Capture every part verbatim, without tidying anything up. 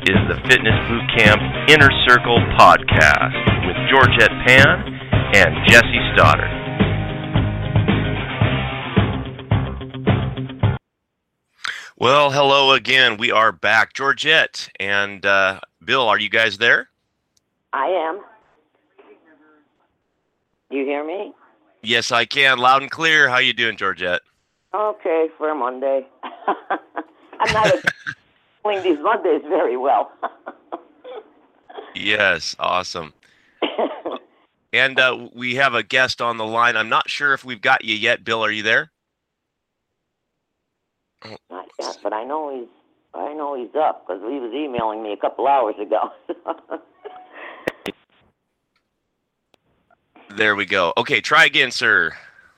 is the Fitness Boot Camp Inner Circle podcast with Georgette Pan and Jesse Stoddard. Well, hello again. We are back. Georgette and uh, Bill, are you guys there? I am. Do you hear me? Yes, I can. Loud and clear. How you doing, Georgette? Okay, for a Monday. I'm not doing these Mondays very well. Yes, awesome. And uh, we have a guest on the line. I'm not sure if we've got you yet. Bill, are you there? Not yet, but I know he's. I know he's up because he was emailing me a couple hours ago. There we go. Okay, try again, sir.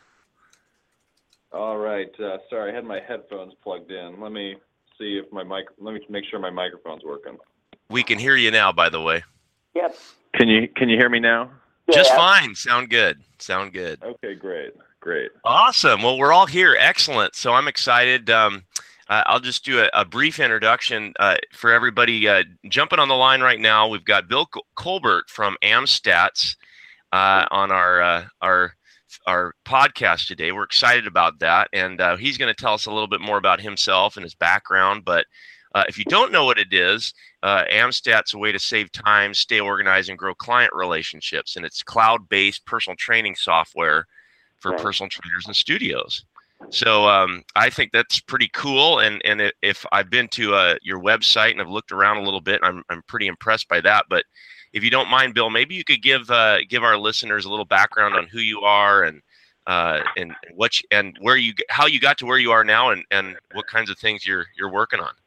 All right. Uh, sorry, I had my headphones plugged in. Let me see if my mic. Let me make sure my microphone's working. We can hear you now, by the way. Yep. Can you Can you hear me now? Just Yeah. fine. Sound good. Sound good. Okay, great, great. Awesome. Well, we're all here. Excellent. So I'm excited. Um, uh, I'll just do a, a brief introduction uh, for everybody uh, jumping on the line right now. We've got Bill Col- Colbert from AmStats uh, on our uh, our our podcast today. We're excited about that, and uh, he's going to tell us a little bit more about himself and his background. But uh, if you don't know what it is, uh, AmStats a way to save time, stay organized, and grow client relationships, and it's cloud-based personal training software for Right. personal trainers and studios. So um, I think that's pretty cool. And and if I've been to uh, your website and I've looked around a little bit, I'm I'm pretty impressed by that. But if you don't mind, Bill, maybe you could give uh, give our listeners a little background on who you are and uh, and what you, and where you how you got to where you are now, and, and what kinds of things you're you're working on.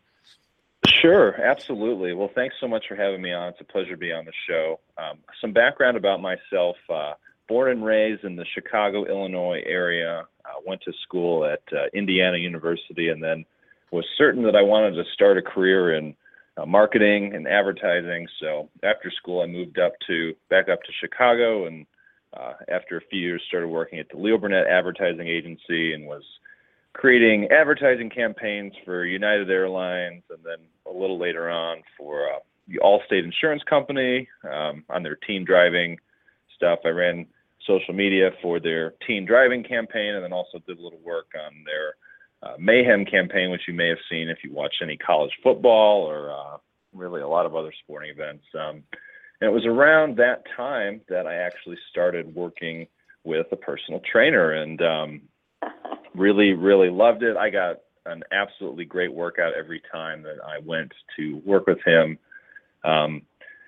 Sure, absolutely. Well, thanks so much for having me on. It's a pleasure to be on the show. Um, some background about myself. Uh, born and raised in the Chicago, Illinois area. Uh, went to school at uh, Indiana University, and then was certain that I wanted to start a career in uh, marketing and advertising. So after school, I moved up to back up to Chicago, and uh, after a few years, started working at the Leo Burnett Advertising Agency, and was creating advertising campaigns for United Airlines, and then a little later on for uh, the Allstate Insurance Company um, on their teen driving stuff. I ran social media for their teen driving campaign, and then also did a little work on their uh, Mayhem campaign, which you may have seen if you watch any college football or uh, really a lot of other sporting events. Um, and it was around that time that I actually started working with a personal trainer, and um, really, really loved it. I got an absolutely great workout every time that I went to work with him. Um,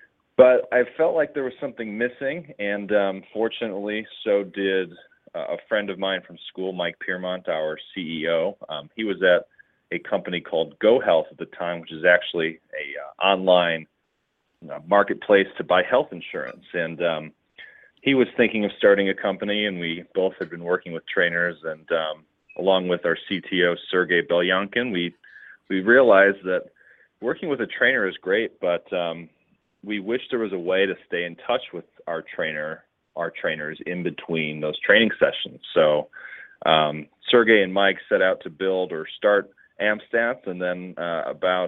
but I felt like there was something missing, and um, fortunately, so did uh, a friend of mine from school, Mike Piermont, our C E O. Um, he was at a company called Go Health at the time, which is actually a uh, online uh, marketplace to buy health insurance. And um, he was thinking of starting a company, and we both had been working with trainers, and um, along with our C T O, Sergey Belyankin, we we realized that working with a trainer is great, but um, we wish there was a way to stay in touch with our trainer, our trainers in between those training sessions. So um, Sergey and Mike set out to build or start AmStats, and then uh, about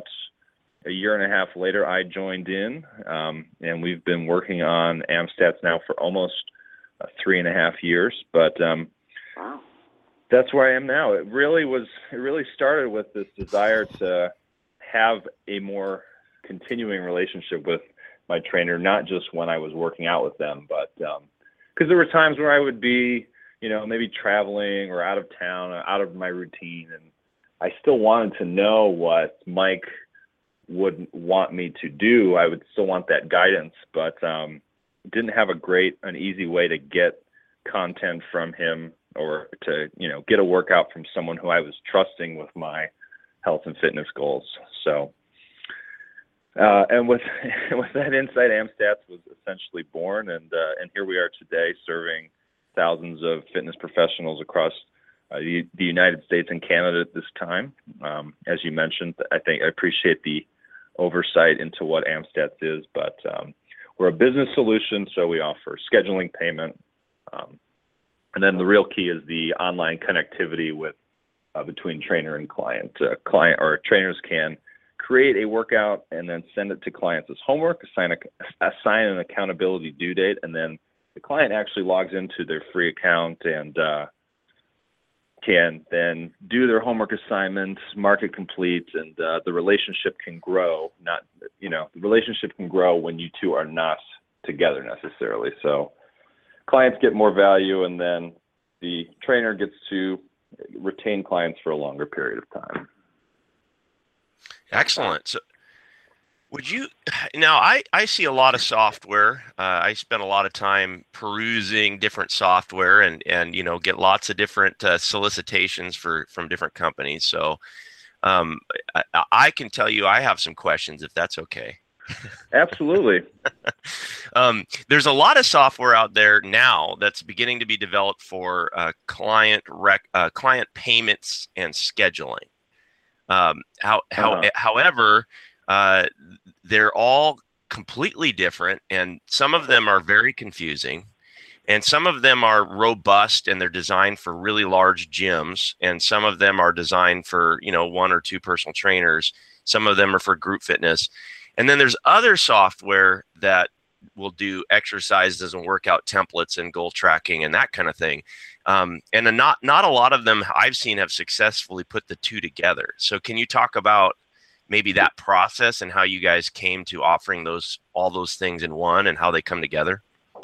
a year and a half later, I joined in, um, and we've been working on AmStats now for almost uh, three and a half years. But um, Wow. that's where I am now. It really was. It really started with this desire to have a more continuing relationship with my trainer, not just when I was working out with them, but because um, there were times where I would be, you know, maybe traveling or out of town, or out of my routine, and I still wanted to know what Mike would want me to do. I would still want that guidance, but um, didn't have a great, an easy way to get content from him, or to, you know, get a workout from someone who I was trusting with my health and fitness goals. So, uh, and with with that insight, AmStats was essentially born, and uh, and here we are today, serving thousands of fitness professionals across uh, the, the United States and Canada at this time. Um, as you mentioned, I think I appreciate the oversight into what AmStats is, but um, we're a business solution, so we offer scheduling, payment, um, and then the real key is the online connectivity with uh, between trainer and client. Uh, client or trainers can create a workout and then send it to clients as homework, assign, a, assign an accountability due date, and then the client actually logs into their free account and uh, can then do their homework assignments, mark it complete, and uh, the relationship can grow. Not, you know, the relationship can grow when you two are not together necessarily. So clients get more value, and then the trainer gets to retain clients for a longer period of time. Excellent. So would you, now I, I see a lot of software. Uh, I spend a lot of time perusing different software and, and, you know, get lots of different uh, solicitations for, from different companies. So um, I, I can tell you, I have some questions if that's okay. Absolutely. um, there's a lot of software out there now that's beginning to be developed for uh, client rec, uh, client payments and scheduling. Um, how, how, Uh-huh. However, uh, they're all completely different, and some of them are very confusing, and some of them are robust and they're designed for really large gyms, and some of them are designed for, you know, one or two personal trainers. Some of them are for group fitness. And then there's other software that will do exercises and workout templates and goal tracking and that kind of thing. Um, and not not a lot of them I've seen have successfully put the two together. So can you talk about maybe that process and how you guys came to offering those all those things in one and how they come together?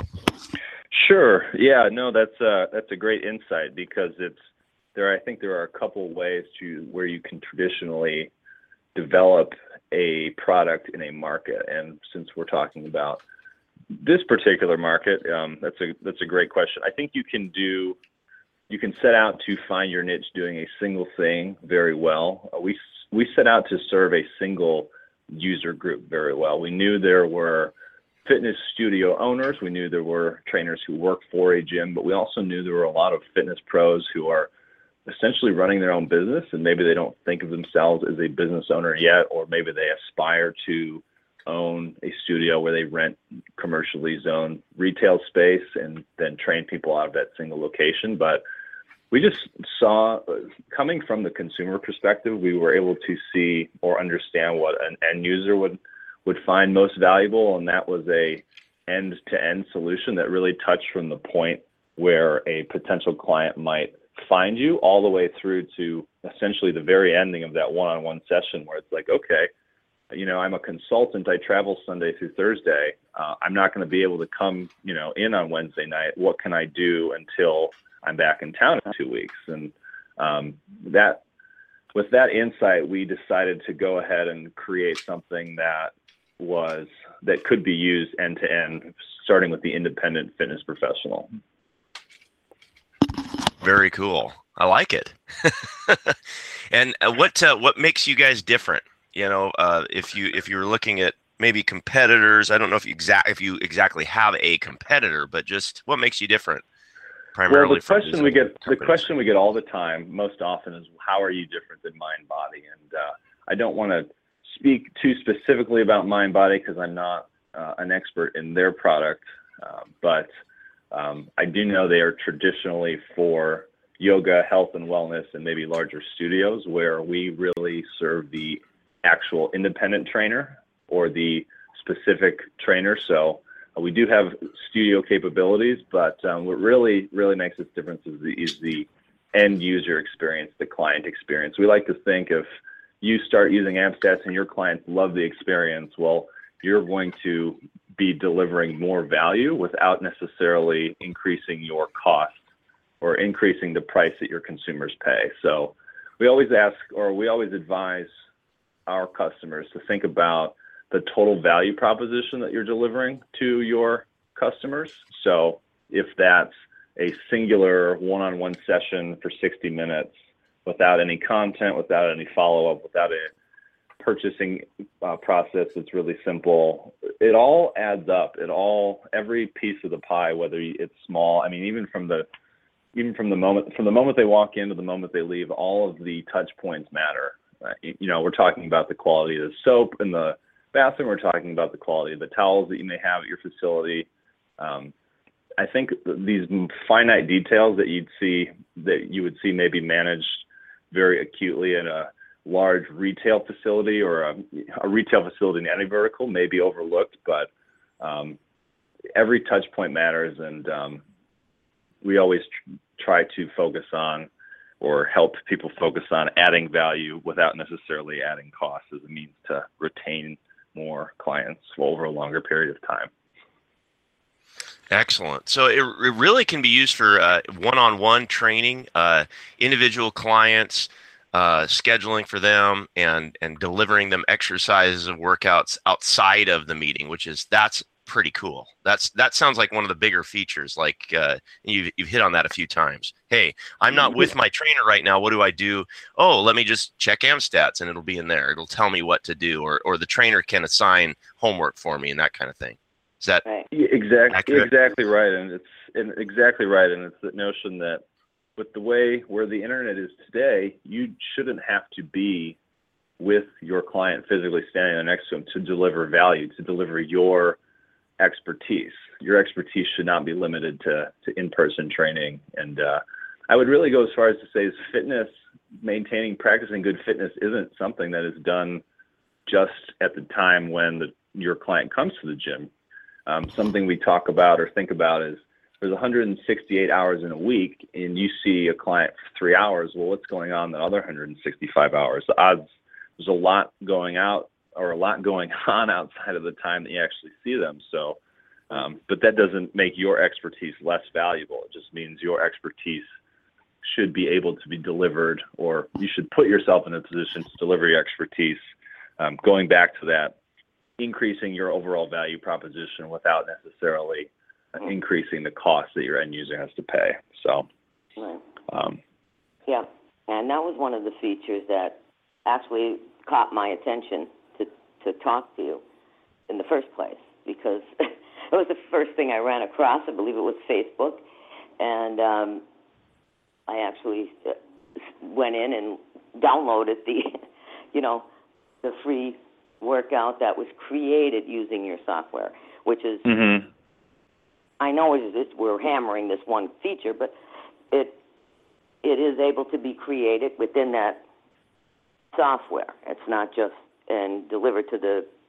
Sure. Yeah. No, that's uh, that's a great insight, because it's there. I think there are a couple ways to where you can traditionally develop a product in a market. And since we're talking about this particular market, um, that's a that's a great question. I think you can do you can set out to find your niche doing a single thing very well. Uh, we we set out to serve a single user group very well. We knew there were fitness studio owners. We knew there were trainers who work for a gym, but we also knew there were a lot of fitness pros who are essentially running their own business, and maybe they don't think of themselves as a business owner yet, or maybe they aspire to own a studio where they rent commercially zoned retail space and then train people out of that single location. But we just saw, coming from the consumer perspective, we were able to see or understand what an end user would would find most valuable, and that was a end-to-end solution that really touched from the point where a potential client might find you all the way through to essentially the very ending of that one-on-one session, where it's like, okay, you know, I'm a consultant. I travel Sunday through Thursday. Uh, I'm not going to be able to come, you know, in on Wednesday night. What can I do until I'm back in town in two weeks? And um, that, with that insight, we decided to go ahead and create something that was that could be used end to end, starting with the independent fitness professional. Very cool. I like it. And uh, what uh, what makes you guys different? You know, uh, if you if you're looking at maybe competitors, I don't know if you exact if you exactly have a competitor, but just what makes you different? Primarily, well, the from question we get companies. the question we get all the time, most often, is how are you different than MindBody? And uh, I don't want to speak too specifically about MindBody because I'm not uh, an expert in their product, uh, but um, I do know they are traditionally for yoga, health and wellness, and maybe larger studios, where we really serve the actual independent trainer or the specific trainer. So uh, we do have studio capabilities, but um, what really, really makes this difference is the, is the end user experience, the client experience. We like to think if you start using AmpStats and your clients love the experience, well, you're going to be delivering more value without necessarily increasing your cost or increasing the price that your consumers pay. So we always ask, or we always advise our customers to think about the total value proposition that you're delivering to your customers. So if that's a singular one-on-one session for sixty minutes without any content, without any follow-up, without a purchasing uh, process that's really simple, it all adds up. It all, every piece of the pie, whether it's small, I mean, even from the even from the moment from the moment they walk in to the moment they leave, all of the touch points matter. Uh, you know, we're talking about the quality of the soap in the bathroom. We're talking about the quality of the towels that you may have at your facility. Um, I think these finite details that you'd see, that you would see maybe managed very acutely in a large retail facility or a, a retail facility in any vertical may be overlooked, but um, every touch point matters, and um, we always tr- try to focus on or help people focus on adding value without necessarily adding costs as a means to retain more clients over a longer period of time. Excellent. So it, it really can be used for uh, one-on-one training, uh, individual clients, uh, scheduling for them, and and delivering them exercises and workouts outside of the meeting, which is that's pretty cool. That's that sounds like one of the bigger features. Like uh, you've you've hit on that a few times. Hey, I'm not with my trainer right now. What do I do? Oh, let me just check AmStats, and it'll be in there. It'll tell me what to do, or or the trainer can assign homework for me and that kind of thing. Is that right? Yeah, exactly accurate? exactly right, and it's and exactly right, and it's the notion that with the way where the internet is today, you shouldn't have to be with your client physically standing there next to them to deliver value, to deliver your expertise. Your expertise should not be limited to, to in-person training. And uh, I would really go as far as to say is fitness, maintaining, practicing good fitness isn't something that is done just at the time when the, your client comes to the gym. Um, something we talk about or think about is there's one hundred sixty-eight hours in a week and you see a client for three hours. Well, what's going on the other one hundred sixty-five hours? The odds, there's a lot going out or a lot going on outside of the time that you actually see them. So, um, but that doesn't make your expertise less valuable. It just means your expertise should be able to be delivered, or you should put yourself in a position to deliver your expertise. Um, going back to that, increasing your overall value proposition without necessarily uh, increasing the cost that your end user has to pay. So, Right. um, Yeah, and that was one of the features that actually caught my attention to, to talk to you in the first place, because it was the first thing I ran across. I believe it was Facebook, and um, I actually went in and downloaded the, you know, the free workout that was created using your software, which is, mm-hmm. I know it is, we're hammering this one feature, but it it is able to be created within that software. It's not just and delivered to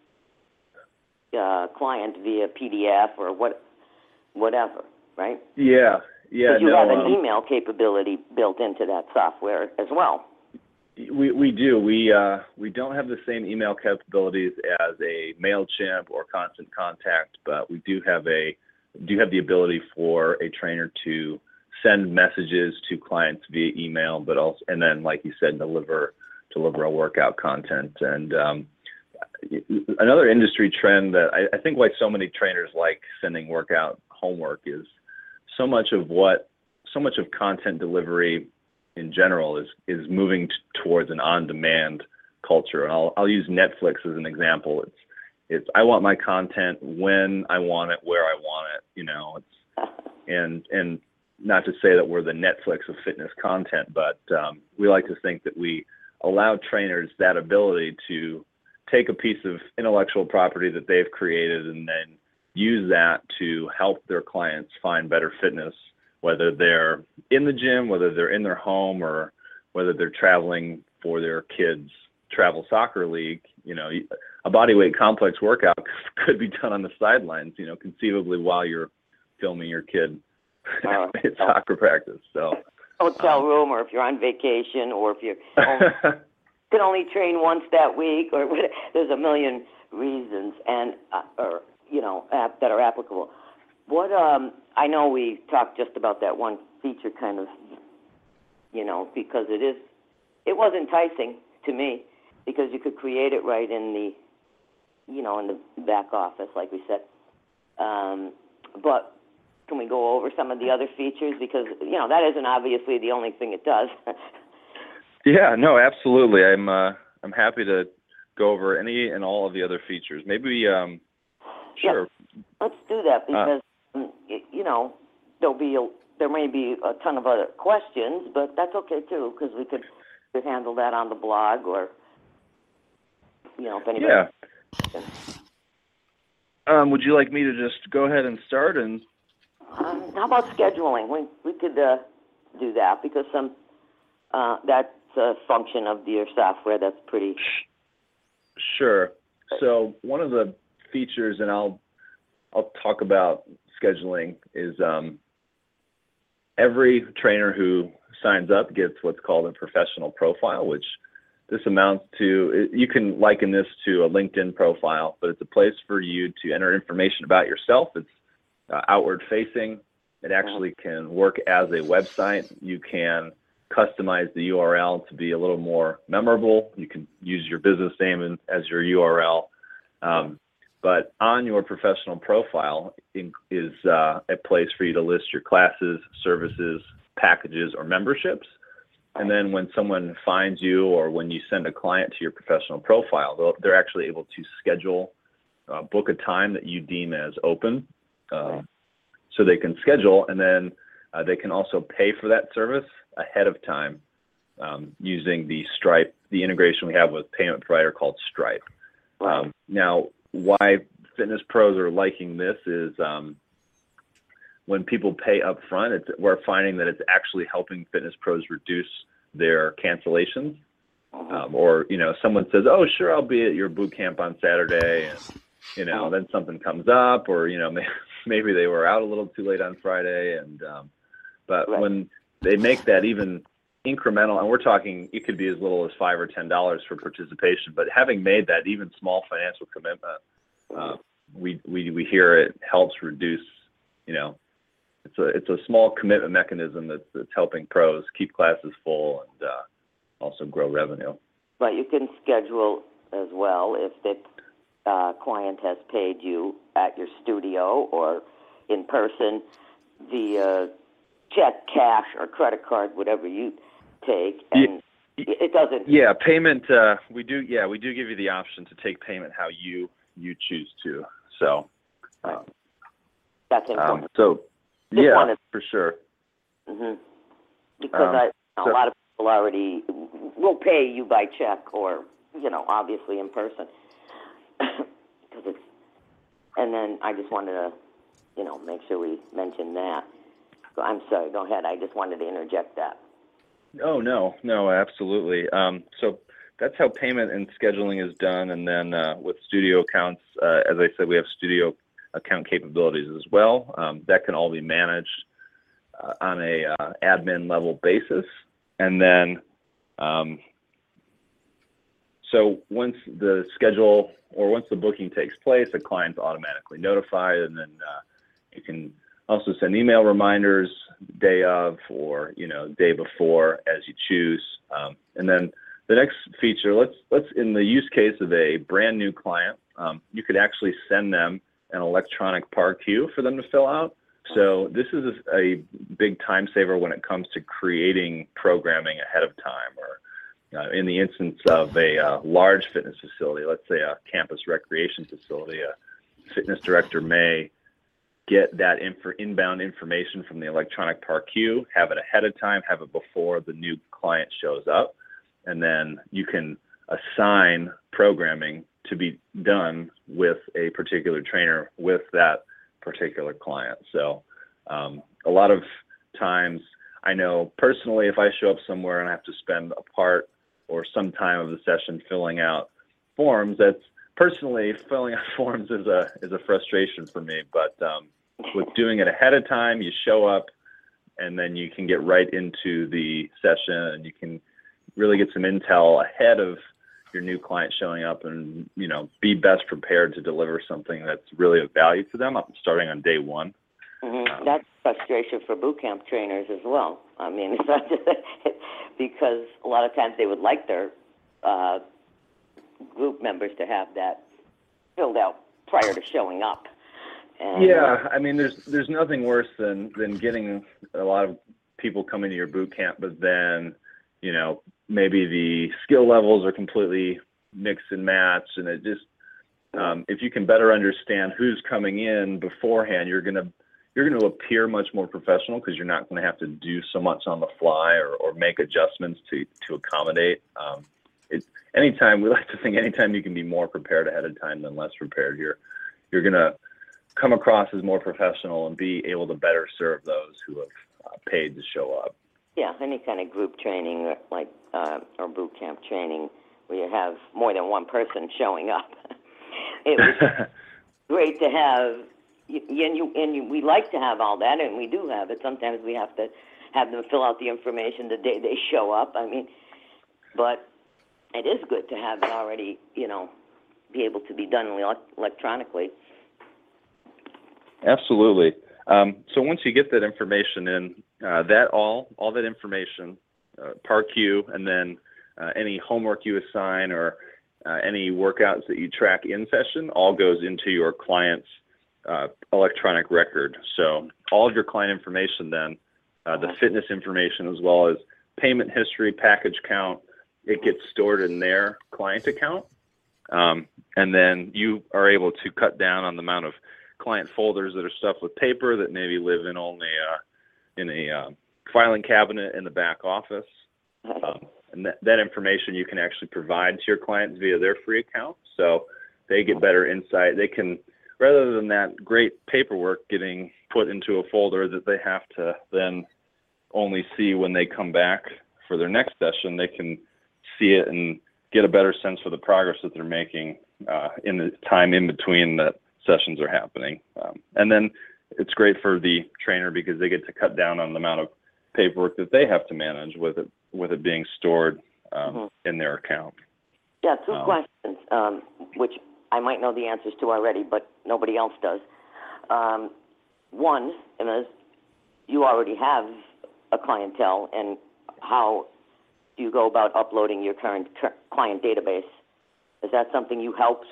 the uh, client via P D F or what, whatever, right? Yeah, yeah. Because you no, have an um, email capability built into that software as well. We we do. We uh, we don't have the same email capabilities as a MailChimp or Constant Contact, but we do have a do have the ability for a trainer to send messages to clients via email, but also, and then, like you said, deliver deliver a workout content. And um, another industry trend that I, I think why so many trainers like sending workout homework is so much of what so much of content delivery in general is is moving t- towards an on-demand culture. And I'll I'll use Netflix as an example. It's it's I want my content when I want it, where I want it. You know, it's and and not to say that we're the Netflix of fitness content, but um, we like to think that we allow trainers that ability to take a piece of intellectual property that they've created and then use that to help their clients find better fitness, whether they're in the gym, whether they're in their home, or whether they're traveling for their kids' travel soccer league. You know, a bodyweight complex workout could be done on the sidelines, you know, conceivably while you're filming your kid Uh, at soccer practice. So, hotel um, room, or if you're on vacation, or if you can only train once that week, or what, there's a million reasons, and uh, or you know ap- that are applicable. What um, I know we talked just about that one feature, kind of, you know, because it is, it was enticing to me because you could create it right in the, you know, in the back office, like we said. Um, but can we go over some of the other features, because you know that isn't obviously the only thing it does. yeah, no, absolutely. I'm uh, I'm happy to go over any and all of the other features. Maybe, um, sure. Yeah, let's do that, because uh, you know there'll be a, there may be a ton of other questions, but that's okay too, because we could, could handle that on the blog, or you know if anybody. Yeah. Um, would you like me to just go ahead and start? And Um, how about scheduling? We we could uh, do that, because some uh, that a function of your software that's pretty... Sure. So one of the features, and I'll I'll talk about scheduling, is um, every trainer who signs up gets what's called a professional profile, which this amounts to, you can liken this to a LinkedIn profile, but it's a place for you to enter information about yourself. It's uh, outward facing. It actually can work as a website. You can customize the U R L to be a little more memorable. You can use your business name as your U R L. Um, but on your professional profile is uh, a place for you to list your classes, services, packages, or memberships. And then when someone finds you, or when you send a client to your professional profile, they're actually able to schedule, uh, book a time that you deem as open. Um, so they can schedule, and then uh, they can also pay for that service ahead of time um, using the Stripe, the integration we have with a payment provider called Stripe. Um, now, why fitness pros are liking this is um, when people pay up front, it's, we're finding that it's actually helping fitness pros reduce their cancellations. Um, or, you know, someone says, oh, sure, I'll be at your boot camp on Saturday. And, you know, then something comes up, or, you know, maybe, maybe they were out a little too late on Friday. And, um, but right. when they make that even incremental, and we're talking, it could be as little as five or ten dollars for participation, but having made that even small financial commitment, uh, we, we, we hear it helps reduce, you know, it's a, it's a small commitment mechanism that's, that's helping pros keep classes full and uh, also grow revenue. But you can schedule as well if the uh, client has paid you at your studio or in person via check, cash, or credit card, whatever you take, and yeah. it doesn't. Yeah, payment. Uh, we do. Yeah, we do give you the option to take payment how you you choose to. So um, that's important. Um, so Just yeah, wanted, for sure. Mm-hmm. Because um, I, a so, lot of people already will pay you by check or, you know, obviously in person. Because it's, and then I just wanted to, you know, make sure we mention that. I'm sorry, go ahead. I just wanted to interject that. Oh, no, no, absolutely. Um, so that's how payment and scheduling is done. And then uh, with studio accounts, uh, as I said, we have studio account capabilities as well. Um, that can all be managed uh, on a uh, admin level basis. And then, um, so once the schedule or once the booking takes place, the client's automatically notified, and then uh, you can also send email reminders day of or, you know, day before as you choose. Um, and then the next feature, let's, let's in the use case of a brand new client, um, you could actually send them an electronic P A R Q for them to fill out. So this is a, a big time saver when it comes to creating programming ahead of time, or uh, in the instance of a uh, large fitness facility, let's say a campus recreation facility, a fitness director may get that inf- inbound information from the electronic P A R Q, have it ahead of time, have it before the new client shows up, and then you can assign programming to be done with a particular trainer with that particular client. So um, a lot of times, I know personally, if I show up somewhere and I have to spend a part or some time of the session filling out forms, that's personally filling out forms is a is a frustration for me. But um, with doing it ahead of time, you show up and then you can get right into the session, and you can really get some intel ahead of your new client showing up, and, you know, be best prepared to deliver something that's really of value to them starting on day one. Mm-hmm. Um, that's frustration for boot camp trainers as well. I mean, it's not just because a lot of times they would like their uh, group members to have that filled out prior to showing up. And, yeah, I mean, there's there's nothing worse than than getting a lot of people coming to your boot camp, but then, you know, maybe the skill levels are completely mixed and matched, and it just um, if you can better understand who's coming in beforehand, you're gonna you're gonna appear much more professional, because you're not going to have to do so much on the fly or, or make adjustments to to accommodate. Um, it anytime we like to think anytime you can be more prepared ahead of time than less prepared, you're you're gonna come across as more professional and be able to better serve those who have uh, paid to show up. Yeah, any kind of group training or like uh, or boot camp training where you have more than one person showing up. It was great to have, and you and you, we like to have all that, and we do have it. Sometimes we have to have them fill out the information the day they show up. I mean, but it is good to have it already, you know, be able to be done ele- electronically. Absolutely. Um, so once you get that information in, uh, that all all that information, uh, PAR-Q, and then uh, any homework you assign or uh, any workouts that you track in session, all goes into your client's uh, electronic record. So all of your client information then, uh, the fitness information as well as payment history, package count, it gets stored in their client account. Um, and then you are able to cut down on the amount of client folders that are stuffed with paper that maybe live in only uh, in a uh, filing cabinet in the back office. Um, and that, that information you can actually provide to your clients via their free account. So they get better insight. They can, rather than that great paperwork getting put into a folder that they have to then only see when they come back for their next session, they can see it and get a better sense for the progress that they're making uh, in the time in between that sessions are happening. Um, and then it's great for the trainer because they get to cut down on the amount of paperwork that they have to manage with it, with it being stored um, mm-hmm. in their account. Yeah, two um, questions, um, which I might know the answers to already, but nobody else does. Um, one is you already have a clientele, and how do you go about uploading your current client database? Is that something you helped,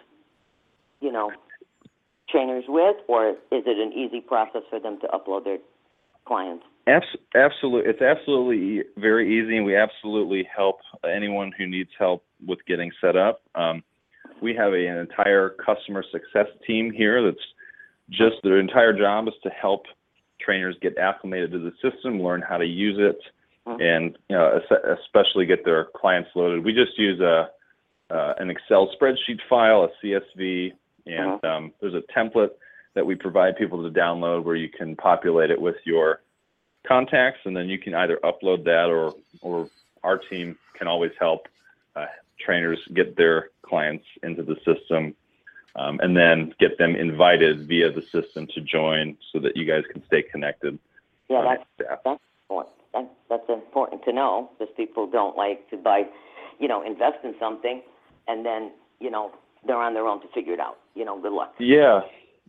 you know, trainers with, or is it an easy process for them to upload their clients? Absolutely. It's absolutely very easy, and we absolutely help anyone who needs help with getting set up. Um, we have a, an entire customer success team here that's just, their entire job is to help trainers get acclimated to the system, learn how to use it, mm-hmm. and you know, especially get their clients loaded. We just use a uh, an Excel spreadsheet file, a C S V, and mm-hmm. um, there's a template that we provide people to download where you can populate it with your contacts, and then you can either upload that or or our team can always help uh, trainers get their clients into the system, um, and then get them invited via the system to join so that you guys can stay connected. Yeah, that's, that's, important. That, that's important to know, because people don't like to buy, you know, invest in something, and then, you know, they're on their own to figure it out. You know, good luck. Yeah.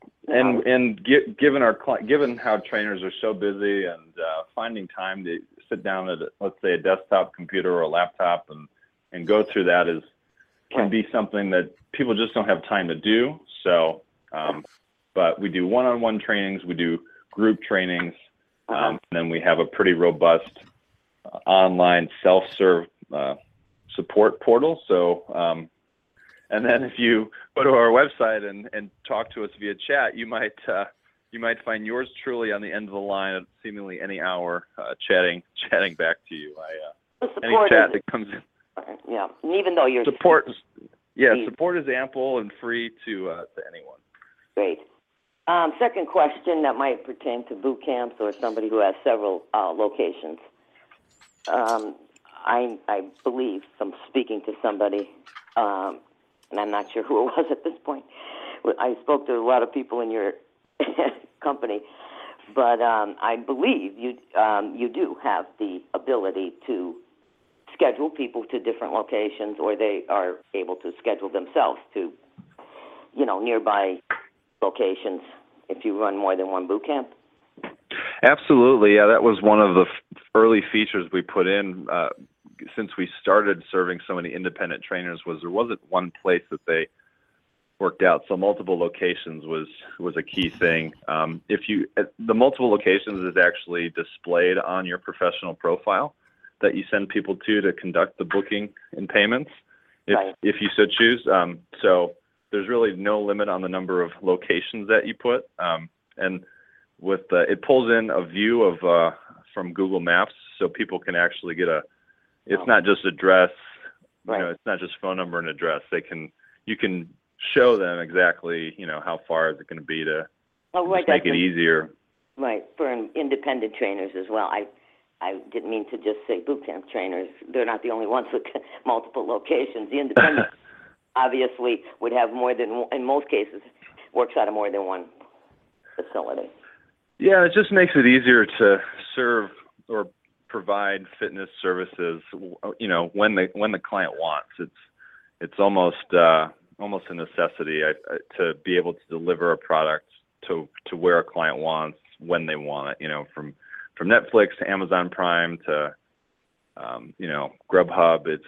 And and gi- given our given how trainers are so busy, and uh, finding time to sit down at a, let's say a desktop computer or a laptop and and go through that is can be something that people just don't have time to do. So, um, but we do one-on-one trainings, we do group trainings, um, uh-huh. and then we have a pretty robust uh, online self-serve uh, support portal. So. Um, And then if you go to our website and, and talk to us via chat, you might uh, you might find yours truly on the end of the line at seemingly any hour, uh, chatting chatting back to you. I, uh, any chat is, that comes in. Yeah, and even though you're support, yeah, support is ample and free to uh, to anyone. Great. Um, second question that might pertain to boot camps or somebody who has several uh, locations. Um, I I believe from speaking to somebody. Um, and I'm not sure who it was at this point. I spoke to a lot of people in your company, but um, I believe you um, you do have the ability to schedule people to different locations, or they are able to schedule themselves to, you know, nearby locations if you run more than one boot camp. Absolutely, yeah. That was one of the f- early features we put in. Uh, since we started serving so many independent trainers, was there wasn't one place that they worked out. So multiple locations was, was a key thing. Um, if you, the multiple locations is actually displayed on your professional profile that you send people to, to conduct the booking and payments, if, right. if you so choose. Um, so there's really no limit on the number of locations that you put. Um, and with the, it pulls in a view of, uh, from Google Maps, so people can actually get a, it's not just address, you right. know, it's not just phone number and address. They can, you can show them exactly, you know, how far is it going to be to oh, right, just make it a, easier. Right, for independent trainers as well. I I didn't mean to just say boot camp trainers. They're not the only ones with multiple locations. The independent obviously would have more than, in most cases, works out of more than one facility. Yeah, it just makes it easier to serve or provide fitness services, you know, when the when the client wants. It's it's almost uh, almost a necessity I, I, to be able to deliver a product to to where a client wants when they want it. You know, from from Netflix to Amazon Prime to um, you know, Grubhub. It's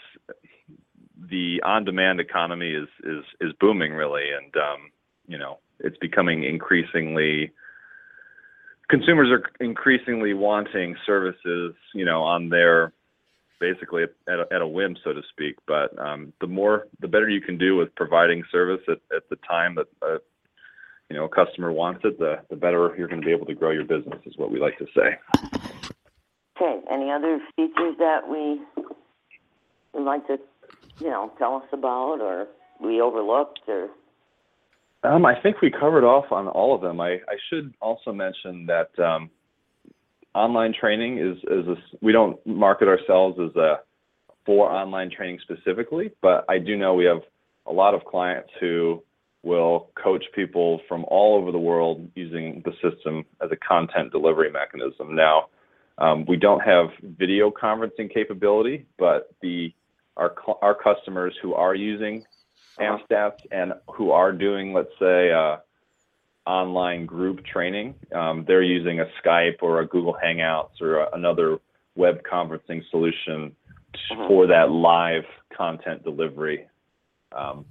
the on-demand economy is is is booming really, and um, you know, it's becoming increasingly. Consumers are increasingly wanting services, you know, on their basically at a, at a whim, so to speak. But um, the more, the better you can do with providing service at, at the time that uh, you know, a customer wants it, the the better you're going to be able to grow your business, is what we like to say. Okay. Any other features that we would like to, you know, tell us about, or we overlooked, or? Um, I think we covered off on all of them. I, I should also mention that um, online training is, is a, we don't market ourselves as a for online training specifically, but I do know we have a lot of clients who will coach people from all over the world using the system as a content delivery mechanism. Now, um, we don't have video conferencing capability, but the our our customers who are using AMSTATS and who are doing, let's say, uh, online group training, um, they're using a Skype or a Google Hangouts or a, another web conferencing solution uh-huh. for that live content delivery. Um,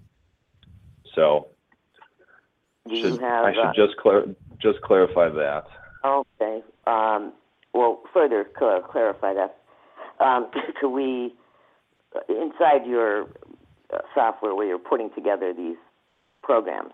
so Do should, you have, I should uh, just clar- just clarify that. Okay. Um, well, further cl- clarify that. Um, could we, inside your software where you're putting together these programs,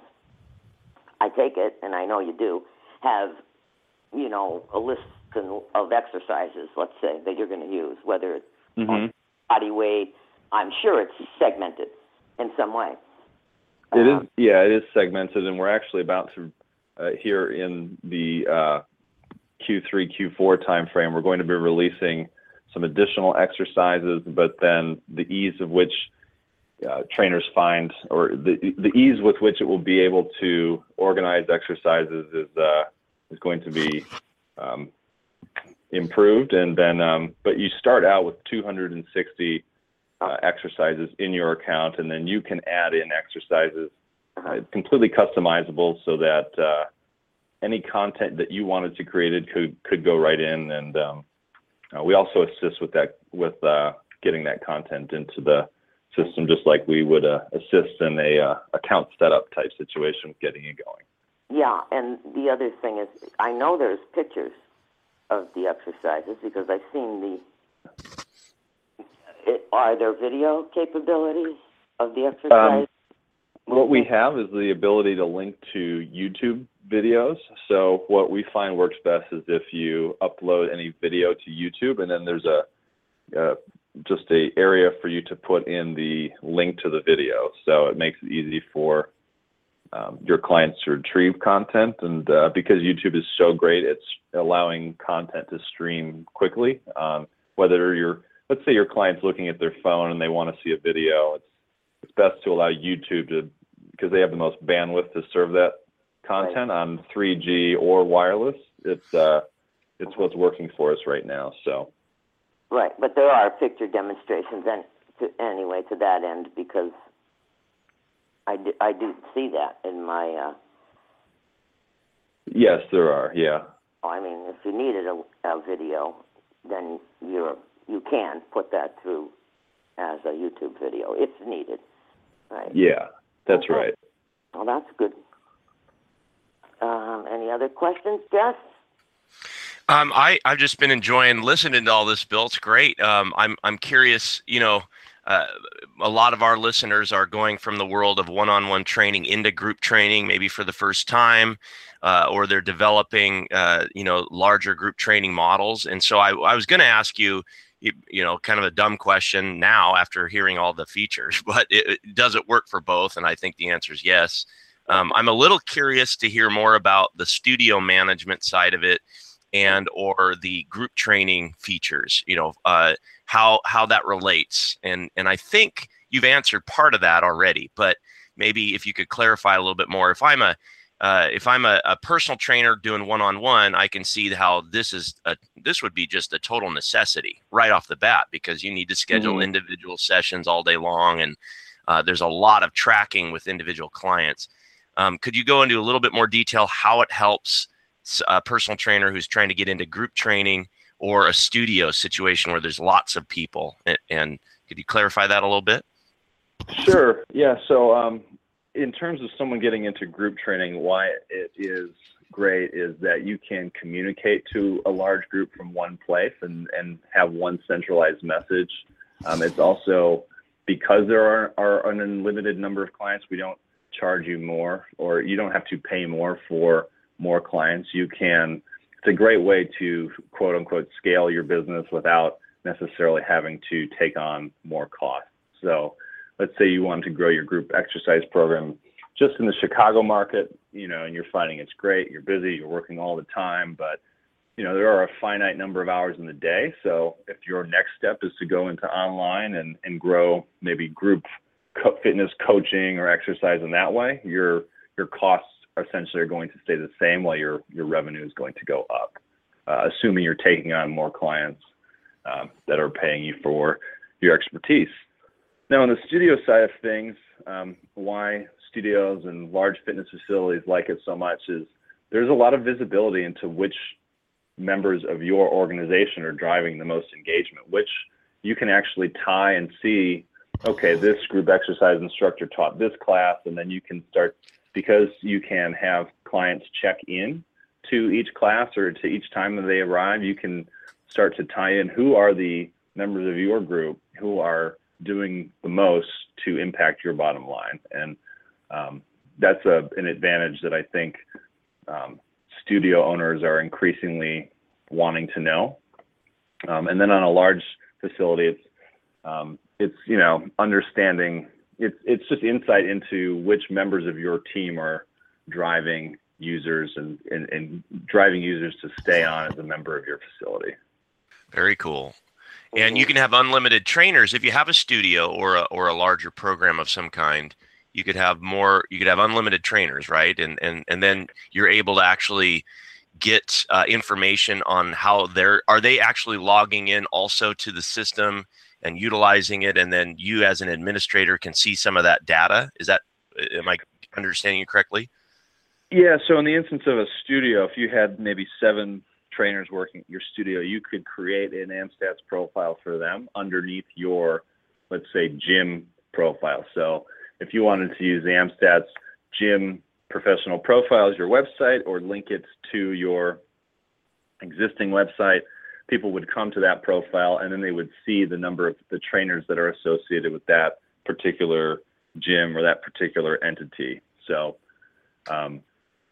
I take it, and I know you do, have, you know, a list of exercises, let's say, that you're going to use, whether it's mm-hmm. on body weight. I'm sure it's segmented in some way. It um, is, yeah, it is segmented, and we're actually about to, uh, here in the uh, Q three, Q four timeframe, we're going to be releasing some additional exercises, but then the ease of which Uh, trainers find, or the the ease with which it will be able to organize exercises is uh, is going to be um, improved. And then, um, but you start out with two hundred sixty uh, exercises in your account, and then you can add in exercises, uh, completely customizable, so that uh, any content that you wanted to create it could could go right in. And um, uh, we also assist with that, with uh, getting that content into the system, just like we would uh, assist in a uh, account setup type situation with getting it going. Yeah, and the other thing is, I know there's pictures of the exercises because I've seen the. It, are there video capabilities of the exercise? Um, what we have is the ability to link to YouTube videos. So what we find works best is if you upload any video to YouTube, and then there's a, a just a area for you to put in the link to the video. So it makes it easy for um, your clients to retrieve content. And uh, because YouTube is so great, it's allowing content to stream quickly. Um, whether you're, let's say your client's looking at their phone and they want to see a video, it's, it's best to allow YouTube to, because they have the most bandwidth to serve that content right. on three G or wireless. It's, uh, it's what's working for us right now. So. Right, but there are picture demonstrations and to, anyway to that end, because I do, I do see that in my. Uh, yes, there are. Yeah. I mean, if you needed a, a video, then you're you can put that through as a YouTube video if needed. Right. Yeah, that's okay. right. Well, that's good. Um, any other questions, Jess? Um, I, I've just been enjoying listening to all this, Bill. It's great. Um, I'm I'm curious, you know, uh, a lot of our listeners are going from the world of one-on-one training into group training, maybe for the first time, uh, or they're developing, uh, you know, larger group training models. And so I, I was going to ask you, you, you know, kind of a dumb question now after hearing all the features, but it, it, does it work for both? And I think the answer is yes. Um, I'm a little curious to hear more about the studio management side of it. and or the group training features, you know, uh, how how that relates. And and I think you've answered part of that already, but maybe if you could clarify a little bit more. If I'm a uh, if I'm a, a personal trainer doing one-on-one, I can see how this is a, this would be just a total necessity right off the bat, because you need to schedule mm-hmm. individual sessions all day long, and uh, there's a lot of tracking with individual clients. Um, could you go into a little bit more detail how it helps a personal trainer who's trying to get into group training or a studio situation where there's lots of people? And, and could you clarify that a little bit? Sure. Yeah. So um, in terms of someone getting into group training, why it is great is that you can communicate to a large group from one place and, and have one centralized message. Um, it's also, because there are, are an unlimited number of clients, we don't charge you more, or you don't have to pay more for more clients. You can, it's a great way to quote unquote scale your business without necessarily having to take on more costs. So let's say you want to grow your group exercise program just in the Chicago market, you know, and you're finding it's great, you're busy, you're working all the time, but you know, there are a finite number of hours in the day. So if your next step is to go into online and, and grow maybe group co- fitness coaching or exercise in that way, your your costs essentially are going to stay the same while your your revenue is going to go up, uh, assuming you're taking on more clients um, that are paying you for your expertise. Now, on the studio side of things, um, why studios and large fitness facilities like it so much is there's a lot of visibility into which members of your organization are driving the most engagement, which you can actually tie and see, okay, this group exercise instructor taught this class, and then you can start, because you can have clients check in to each class or to each time that they arrive, you can start to tie in who are the members of your group who are doing the most to impact your bottom line. And um, that's a, an advantage that I think um, studio owners are increasingly wanting to know. Um, and then on a large facility, it's, um, it's, you know, understanding, it's, it's just insight into which members of your team are driving users and, and, and driving users to stay on as a member of your facility. Very cool. And you can have unlimited trainers. If you have a studio or a, or a larger program of some kind, you could have more, you could have unlimited trainers, right? And, and, and then you're able to actually get uh, information on how they're, are they actually logging in also to the system and utilizing it? And then you as an administrator can see some of that data. Is that, am I understanding you correctly? Yeah. So in the instance of a studio, if you had maybe seven trainers working at your studio, you could create an AmStats profile for them underneath your, let's say, gym profile. So if you wanted to use the AmStats gym professional profile as your website or link it to your existing website, people would come to that profile and then they would see the number of the trainers that are associated with that particular gym or that particular entity. So, um,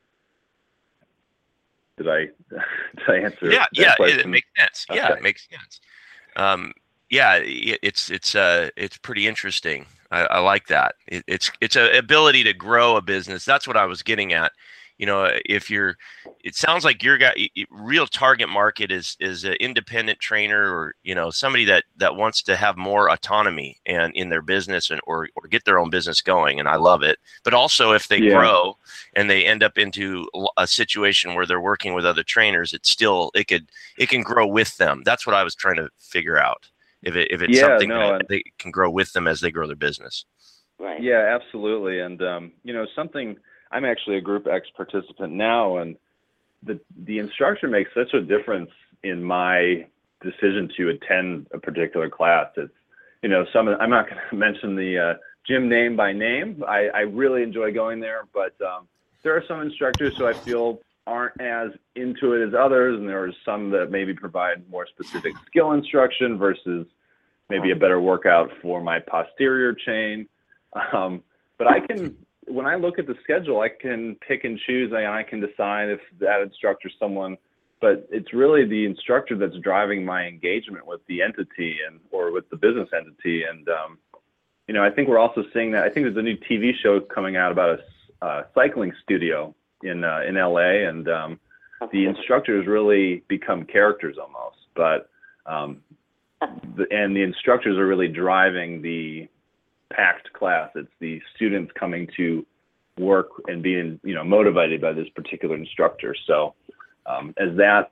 Did I did I answer? Yeah, that yeah, question? It, it makes sense. Okay. Yeah, it makes sense. Um, yeah, it, it's it's uh it's pretty interesting. I, I like that. It, it's it's a ability to grow a business. That's what I was getting at. You know, if you're, it sounds like your guy real target market is is an independent trainer, or you know, somebody that that wants to have more autonomy and in their business and or or get their own business going. And I love it. But also, if they yeah. grow and they end up into a situation where they're working with other trainers, it's still it could it can grow with them. That's what I was trying to figure out. If it if it's yeah, something no, that they can grow with them as they grow their business. Right. Yeah, absolutely. And um, you know, something. I'm actually a Group X participant now, and the the instructor makes such a difference in my decision to attend a particular class. It's, you know, some of, I'm not going to mention the uh, gym name by name. I, I really enjoy going there, but um, there are some instructors who I feel aren't as into it as others, and there are some that maybe provide more specific skill instruction versus maybe a better workout for my posterior chain. Um, but I can. When I look at the schedule, I can pick and choose and I can decide if that instructor is someone, but it's really the instructor that's driving my engagement with the entity and, or with the business entity. And, um, you know, I think we're also seeing that. I think there's a new T V show coming out about a uh, cycling studio in, uh, in L A. And, um, the instructors really become characters almost, but um, the, and the instructors are really driving the packed class. It's the students coming to work and being, you know, motivated by this particular instructor. So um, as that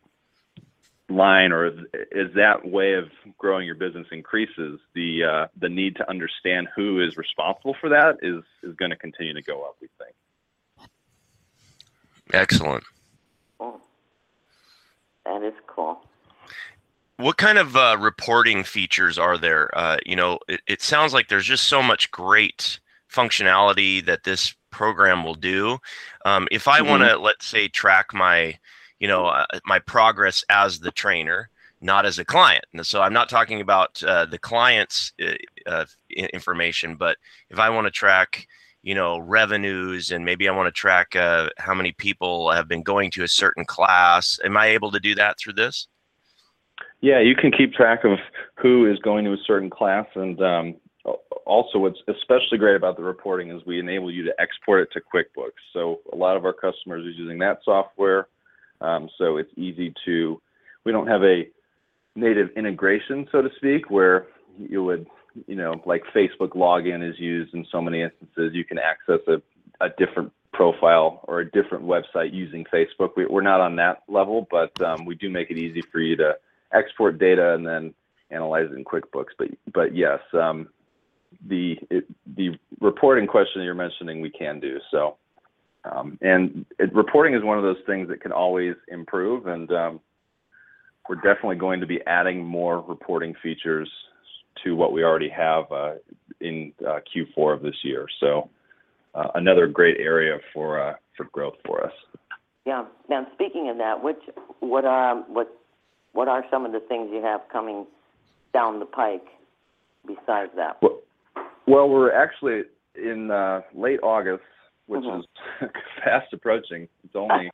line or as that way of growing your business increases, the uh, the need to understand who is responsible for that is is going to continue to go up, we think. Excellent. Oh, that is cool. What kind of uh, reporting features are there? Uh, you know, it, it sounds like there's just so much great functionality that this program will do. Um, if I mm-hmm. want to, let's say, track my, you know, uh, my progress as the trainer, not as a client. And so I'm not talking about uh, the client's uh, information, but if I want to track, you know, revenues, and maybe I want to track uh, how many people have been going to a certain class, am I able to do that through this? Yeah, you can keep track of who is going to a certain class, and um, also what's especially great about the reporting is we enable you to export it to QuickBooks. So a lot of our customers are using that software, um, so it's easy to, we don't have a native integration, so to speak, where you would, you know, like Facebook login is used in so many instances. You can access a, a different profile or a different website using Facebook. We, we're not on that level, but um, we do make it easy for you to export data and then analyze it in QuickBooks. But but yes, um, the it, the reporting question you're mentioning we can do so, um, and it, reporting is one of those things that can always improve, and um, we're definitely going to be adding more reporting features to what we already have uh, in uh, Q four of this year. So uh, another great area for uh, for growth for us. Yeah. Now speaking of that, which what um what What are some of the things you have coming down the pike besides that? Well, well we're actually in uh, late August, which mm-hmm. is fast approaching. It's only,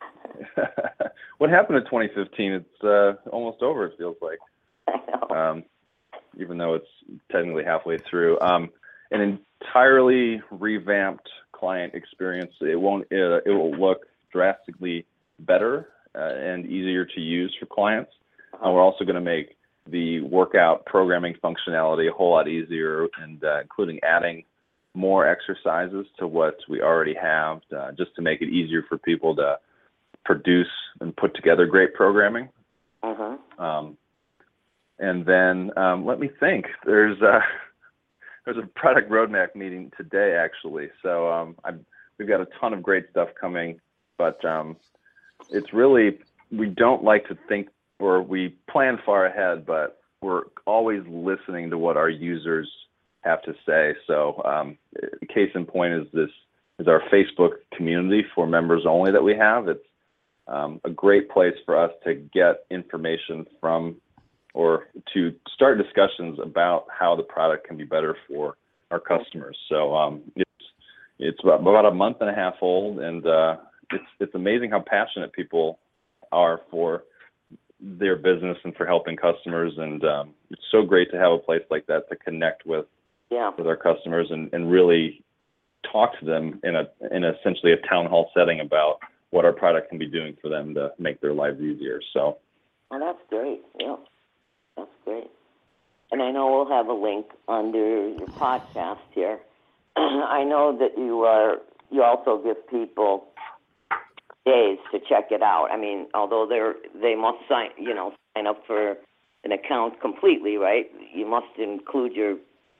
what happened in twenty fifteen? It's uh, almost over, it feels like. I know. Um, even though it's technically halfway through. Um, an entirely revamped client experience. It won't, it, it will look drastically better Uh, and easier to use for clients. Uh, we're also going to make the workout programming functionality a whole lot easier, and uh, including adding more exercises to what we already have, uh, just to make it easier for people to produce and put together great programming. Uh-huh. Um, and then um, let me think. There's a, there's a product roadmap meeting today, actually. So um, I'm, we've got a ton of great stuff coming, but um, it's really, we don't like to think, or we plan far ahead, but we're always listening to what our users have to say. So um, case in point is this, is our Facebook community for members only that we have. It's um, a great place for us to get information from, or to start discussions about how the product can be better for our customers. So um, it's, it's about, about a month and a half old, and uh, It's it's amazing how passionate people are for their business and for helping customers, and um, it's so great to have a place like that to connect with yeah. with our customers and, and really talk to them in a in essentially a town hall setting about what our product can be doing for them to make their lives easier. So, well, that's great. Yeah, that's great. And I know we'll have a link under your podcast here. I know that you are. You also give people days to check it out. I mean, although they're they must sign, you know, sign up for an account completely, right? You must include your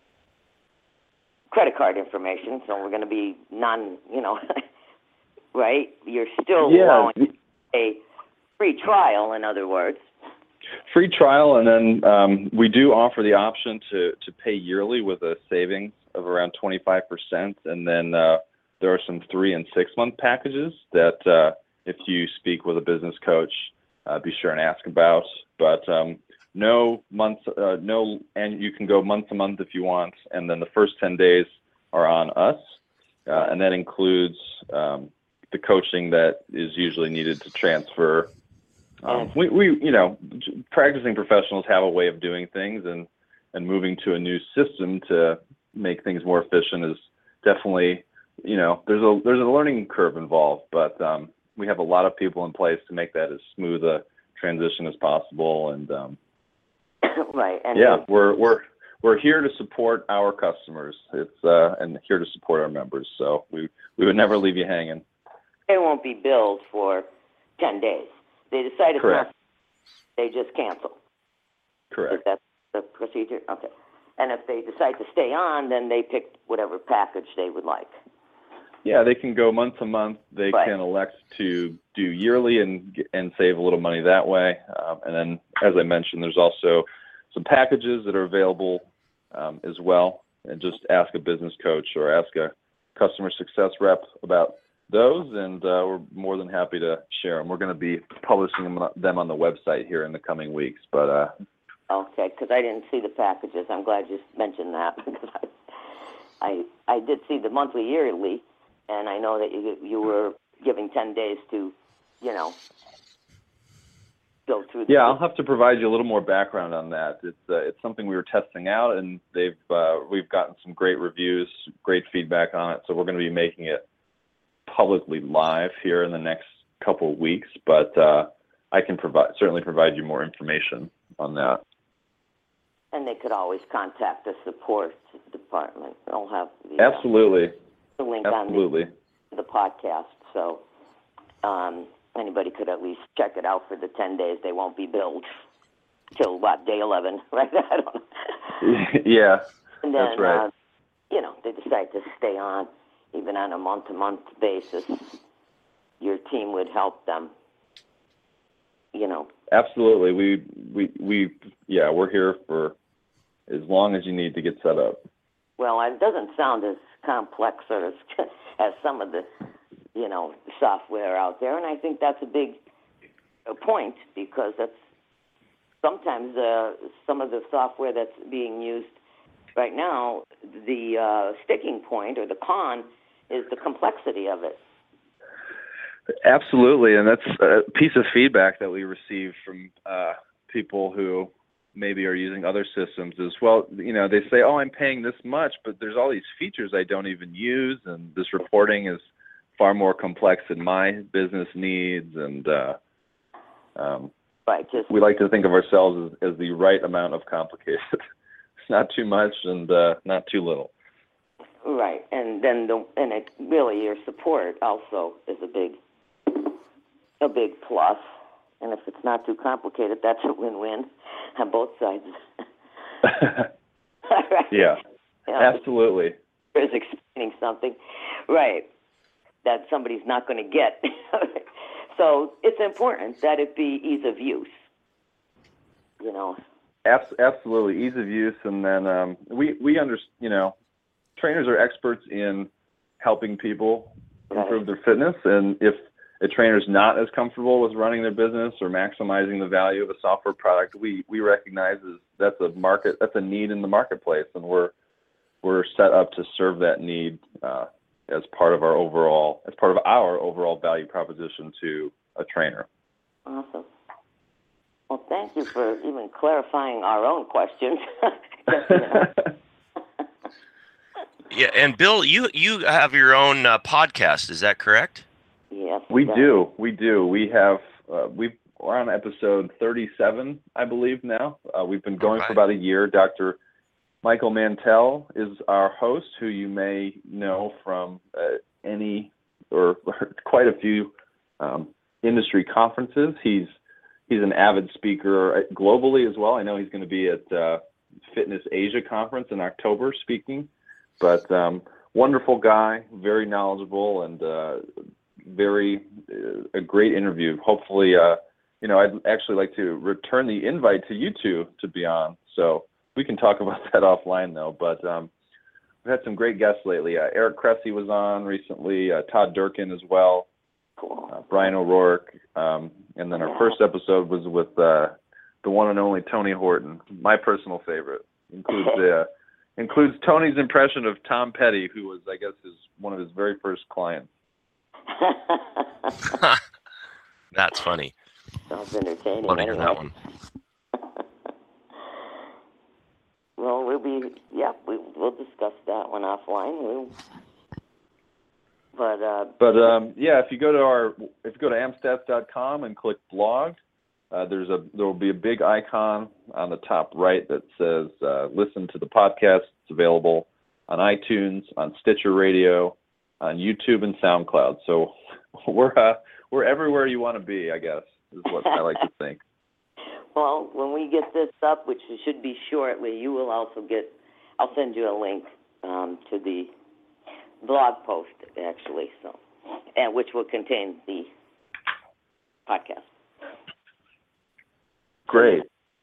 credit card information. So we're going to be non, you know, right? You're still yeah. allowing a free trial, in other words. Free trial, and then um, we do offer the option to to pay yearly with a savings of around twenty-five percent, and then uh, there are some three and six month packages that uh, if you speak with a business coach, uh, be sure and ask about. But um, no month, uh, no, and you can go month to month if you want. And then the first ten days are on us, uh, and that includes um, the coaching that is usually needed to transfer. Um, we, we, you know, practicing professionals have a way of doing things, and and moving to a new system to make things more efficient is definitely, you know, there's a there's a learning curve involved, but um, we have a lot of people in place to make that as smooth a transition as possible. And um, right. And yeah, we're we're we're here to support our customers. It's uh, and here to support our members. So we we would never leave you hanging. They won't be billed for ten days. They decide it's Correct. not. They just cancel. Correct. Is that the procedure? Okay. And if they decide to stay on, then they pick whatever package they would like. Yeah, they can go month to month. They Right. can elect to do yearly and and save a little money that way. Um, and then, as I mentioned, there's also some packages that are available um, as well. And just ask a business coach or ask a customer success rep about those, and uh, we're more than happy to share them. We're going to be publishing them, them on the website here in the coming weeks. But uh, Okay, because I didn't see the packages. I'm glad you mentioned that because I, I, I did see the monthly yearly, and I know that you you were giving ten days to, you know, go through. The yeah, I'll have to provide you a little more background on that. It's uh, it's something we were testing out, and they've uh, we've gotten some great reviews, great feedback on it. So we're going to be making it publicly live here in the next couple of weeks. But uh, I can provide certainly provide you more information on that. And they could always contact the support department. I'll have the, uh, Absolutely. the link Absolutely. on the, the podcast, so um, anybody could at least check it out for the ten days. They won't be billed till, what, day eleven, right? I don't know. Yeah, And then, that's right. uh, you know, they decide to stay on, even on a month-to-month basis. Your team would help them, you know. Absolutely. We, we, we, yeah, we're here for as long as you need to get set up. Well, it doesn't sound as complex or as, as some of the, you know, software out there, and I think that's a big uh, point because that's sometimes uh, some of the software that's being used right now, the uh, sticking point or the con is the complexity of it. Absolutely, and that's a piece of feedback that we receive from uh, people who maybe are using other systems is, well, you know, they say, oh, I'm paying this much, but there's all these features I don't even use, and this reporting is far more complex than my business needs, and uh, um, Right, just we like to think of ourselves as, as the right amount of complicated. It's not too much and uh, not too little. right, and then the and it really your support also is a big a big plus. And if it's not too complicated, that's a win-win on both sides. Right. Yeah, You know, absolutely. is explaining something, right, that somebody's not going to get. So it's important that it be ease of use, you know. Abs- absolutely, ease of use, and then um, we we under you know, trainers are experts in helping people improve their fitness, and if a trainer's not as comfortable with running their business or maximizing the value of a software product, we we recognize as that's a market, that's a need in the marketplace, and we're we're set up to serve that need uh, as part of our overall as part of our overall value proposition to a trainer. Awesome. Well, thank you for even clarifying our own questions. Yeah, and Bill, you you have your own uh, podcast, is that correct? Yes. We that- do, we do. We have uh, we we're on episode thirty-seven, I believe now. Uh, we've been going All right. for about a year. Doctor Michael Mantell is our host, who you may know from uh, any or, or quite a few um, industry conferences. He's he's an avid speaker globally as well. I know he's going to be at uh, Fitness Asia conference in October speaking. But um, wonderful guy, very knowledgeable, and uh, very uh, a great interview. Hopefully, uh, you know, I'd actually like to return the invite to you two to be on. So we can talk about that offline, though. But um, we've had some great guests lately. Uh, Eric Cressy was on recently, uh, Todd Durkin as well, Cool. uh, Brian O'Rourke. Um, and then our first episode was with uh, the one and only Tony Horton, my personal favorite. Includes uh, includes Tony's impression of Tom Petty, who was, I guess, his one of his very first clients. That's funny. Sounds entertaining. Love to hear anyway. that one. Well, we'll be, yeah, we, we'll discuss that one offline. We'll, But uh, but um, yeah, if you go to our if you go to amstats dot com and click blog, uh, there's a there will be a big icon on the top right that says uh, listen to the podcast. It's available on iTunes, on Stitcher Radio, on YouTube, and SoundCloud. So we're uh, we're everywhere you want to be, I guess, is what I like to think. Well, when we get this up, which it should be shortly, you will also get. I'll send you a link um, to the blog post, actually, so, and which will contain the podcast. Great.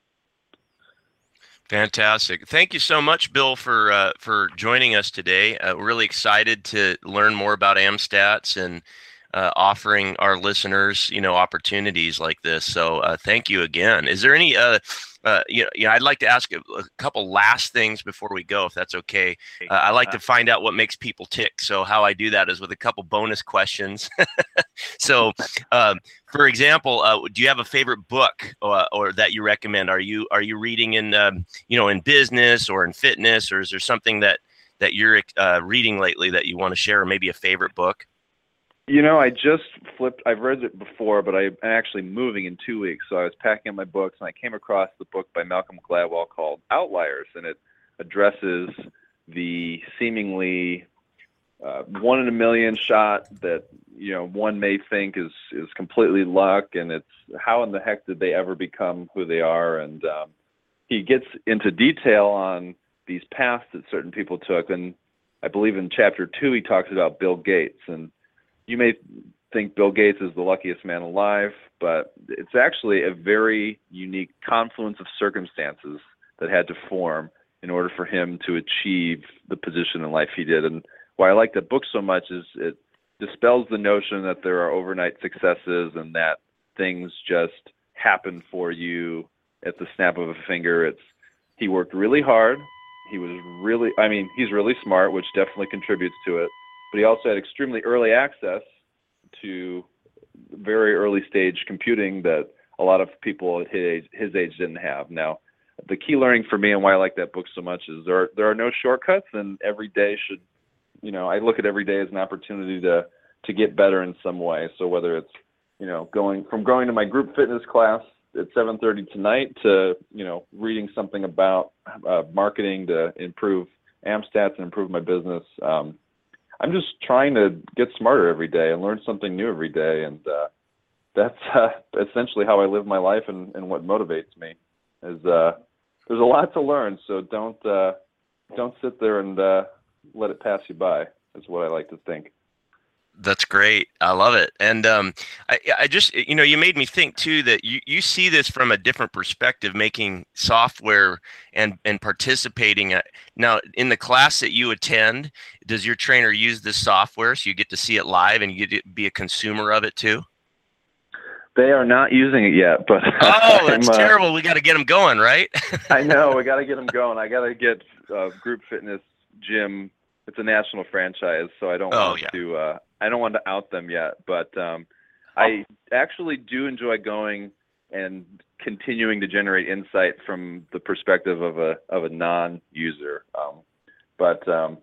Fantastic. Thank you so much, Bill, for uh, for joining us today. Uh, we're really excited to learn more about AmStats and uh, offering our listeners, you know, opportunities like this. So uh, thank you again. Is there any, uh, uh, you know, you know, I'd like to ask a, a couple last things before we go, if that's okay. Uh, I like to find out what makes people tick. So how I do that is with a couple bonus questions. So, um, for example, uh, do you have a favorite book or, or that you recommend? Are you are you reading in, um, you know, in business or in fitness, or is there something that that you're uh, reading lately that you want to share, or maybe a favorite book? You know, I just flipped, I've read it before, but I'm actually moving in two weeks. So I was packing up my books, and I came across the book by Malcolm Gladwell called Outliers, and it addresses the seemingly uh, one in a million shot that, you know, one may think is, is completely luck, and it's how in the heck did they ever become who they are? And um, he gets into detail on these paths that certain people took, and I believe in chapter two he talks about Bill Gates, and you may think Bill Gates is the luckiest man alive, but it's actually a very unique confluence of circumstances that had to form in order for him to achieve the position in life he did. And why I like that book so much is it dispels the notion that there are overnight successes and that things just happen for you at the snap of a finger. It's he worked really hard. He was really, I mean, he's really smart, which definitely contributes to it. But he also had extremely early access to very early stage computing that a lot of people at his age, his age didn't have. Now, the key learning for me and why I like that book so much is there are, there are no shortcuts, and every day should, you know, I look at every day as an opportunity to to get better in some way. So whether it's, you know, going from going to my group fitness class at seven thirty tonight to, you know, reading something about uh, marketing to improve AmStats and improve my business. Um, I'm just trying to get smarter every day and learn something new every day. And uh, that's uh, essentially how I live my life, and, and what motivates me is uh, there's a lot to learn. So don't, uh, don't sit there and uh, let it pass you by, is what I like to think. That's great. I love it. And um, I, I just, you know, you made me think too that you, you see this from a different perspective, making software and, and participating. At, now, in the class that you attend, does your trainer use this software so you get to see it live and you get to be a consumer of it too? They are not using it yet, but oh, that's uh, terrible. We got to get them going, right? I know. We got to get them going. I got to get uh, Group Fitness Gym. It's a national franchise, so I don't oh, want yeah. to. Uh, I don't want to out them yet, but um, I actually do enjoy going and continuing to generate insight from the perspective of a of a non-user. Um, but um,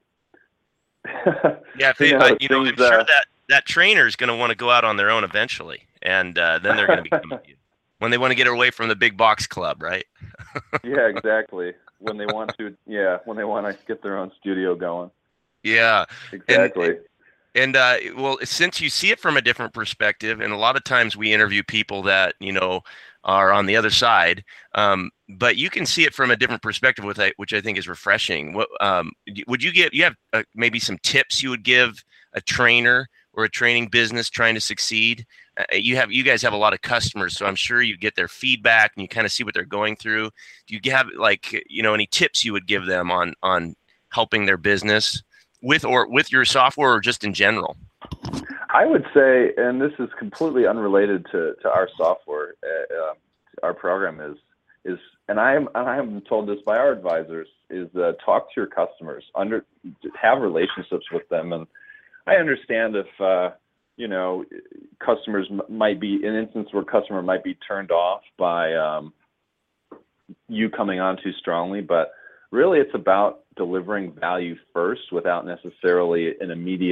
yeah, if they, you know, I, you know I'm sure uh, that that trainer is going to want to go out on their own eventually, and uh, then they're going to become you when they want to get away from the big box club, right? Yeah, exactly. When they want to, yeah, when they want to get their own studio going. Yeah, exactly. And, and uh, well, since you see it from a different perspective, and a lot of times we interview people that, you know, are on the other side, um, but you can see it from a different perspective, with which I think is refreshing. What um, would you give? You have uh, maybe some tips you would give a trainer or a training business trying to succeed? Uh, you have, you guys have a lot of customers, so I'm sure you get their feedback and you kind of see what they're going through. Do you have, like, you know, any tips you would give them on on helping their business with or with your software, or just in general? I would say, and this is completely unrelated to, to our software, uh, our program is, is, and I am, and I am told this by our advisors, is uh, talk to your customers, under, have relationships with them. And I understand if, uh, you know, customers m- might be, in an instance where a customer might be turned off by um, you coming on too strongly, but really it's about delivering value first without necessarily an immediate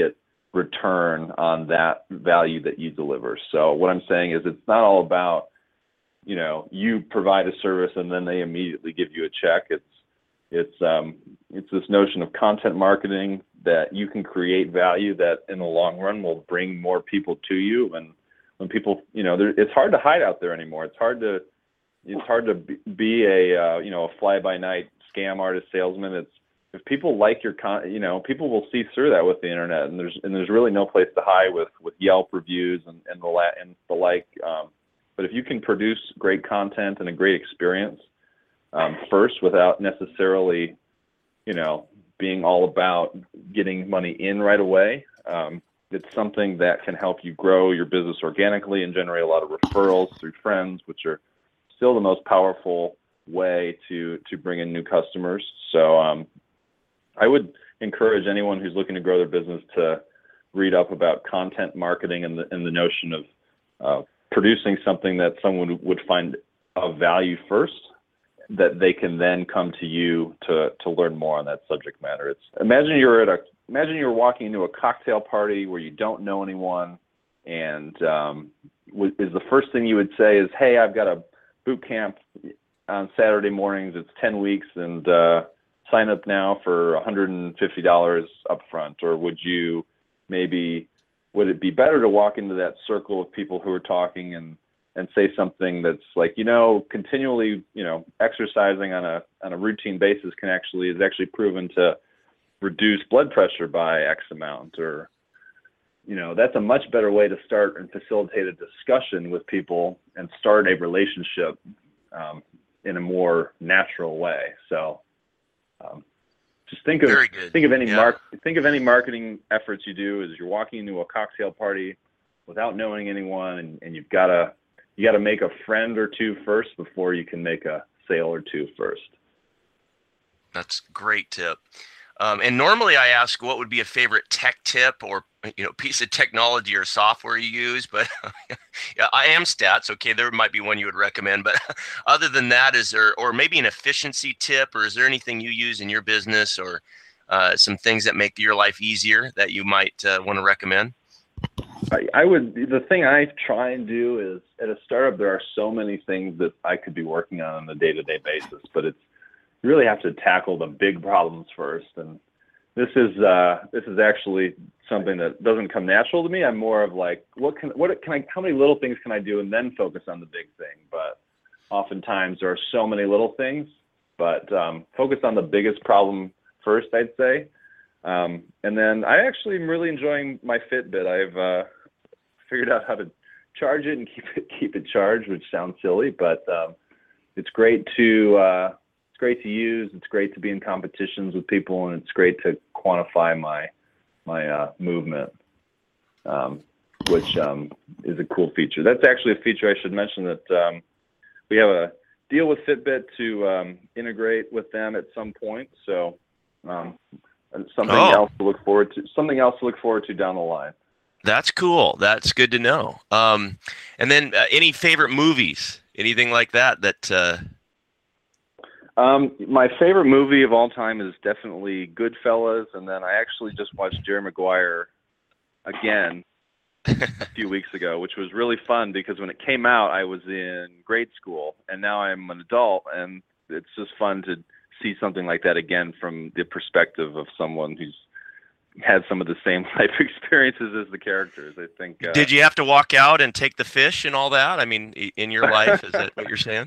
return on that value that you deliver. So what I'm saying is it's not all about, you know, you provide a service and then they immediately give you a check. It's it's um, it's this notion of content marketing that you can create value that in the long run will bring more people to you. And when people, you know, there, it's hard to hide out there anymore. It's hard to it's hard to be a uh, you know, a fly by night scam artist salesman. It's if people like your con, you know, people will see through that with the internet, and there's and there's really no place to hide with with Yelp reviews and and the la- and the like. Um, but if you can produce great content and a great experience um, first, without necessarily, you know, being all about getting money in right away, um, it's something that can help you grow your business organically and generate a lot of referrals through friends, which are still the most powerful way to to bring in new customers. So um, I would encourage anyone who's looking to grow their business to read up about content marketing and the and the notion of uh, producing something that someone would find of value first, that they can then come to you to to learn more on that subject matter. It's imagine you're at a imagine you're walking into a cocktail party where you don't know anyone, and um, w- is the first thing you would say is, "Hey, I've got a boot camp on Saturday mornings. It's ten weeks, and uh, sign up now for one hundred fifty dollars up front." Or would you maybe, would it be better to walk into that circle of people who are talking and, and say something that's like, you know, continually, you know, exercising on a, on a routine basis can actually, is actually proven to reduce blood pressure by X amount, or, you know, that's a much better way to start and facilitate a discussion with people and start a relationship um, in a more natural way. So um, just think of Very good. think of any Yeah. mark think of any marketing efforts you do as you're walking into a cocktail party without knowing anyone, and, and you've got to you got to make a friend or two first before you can make a sale or two first. That's a great tip. Um, and normally I ask what would be a favorite tech tip or, you know, piece of technology or software you use, but yeah, I am stats. Okay, there might be one you would recommend, but other than that, is there, or maybe an efficiency tip, or is there anything you use in your business, or uh, some things that make your life easier that you might uh, want to recommend? I, I would, the thing I try and do is, at a startup, there are so many things that I could be working on on a day-to-day basis, but it's, you really have to tackle the big problems first. And this is uh, this is actually something that doesn't come natural to me. I'm more of like, what can what can I how many little things can I do and then focus on the big thing? But oftentimes there are so many little things, but um, focus on the biggest problem first, I'd say. Um, and then I actually am really enjoying my Fitbit. I've uh, figured out how to charge it and keep it keep it charged, which sounds silly, but um, it's great to uh, great to use. It's great to be in competitions with people, and it's great to quantify my my uh, movement, um, which um, is a cool feature. That's actually a feature I should mention, that um, we have a deal with Fitbit to um, integrate with them at some point. So um, something Oh. else to look forward to. Something else to look forward to down the line. That's cool. That's good to know. Um, and then uh, any favorite movies, anything like that that. Uh... Um, my favorite movie of all time is definitely Goodfellas, and then I actually just watched Jerry Maguire again a few weeks ago, which was really fun because when it came out, I was in grade school, and now I'm an adult, and it's just fun to see something like that again from the perspective of someone who's had some of the same life experiences as the characters. I think. Uh, Did you have to walk out and take the fish and all that? I mean, in your life, is that what you're saying?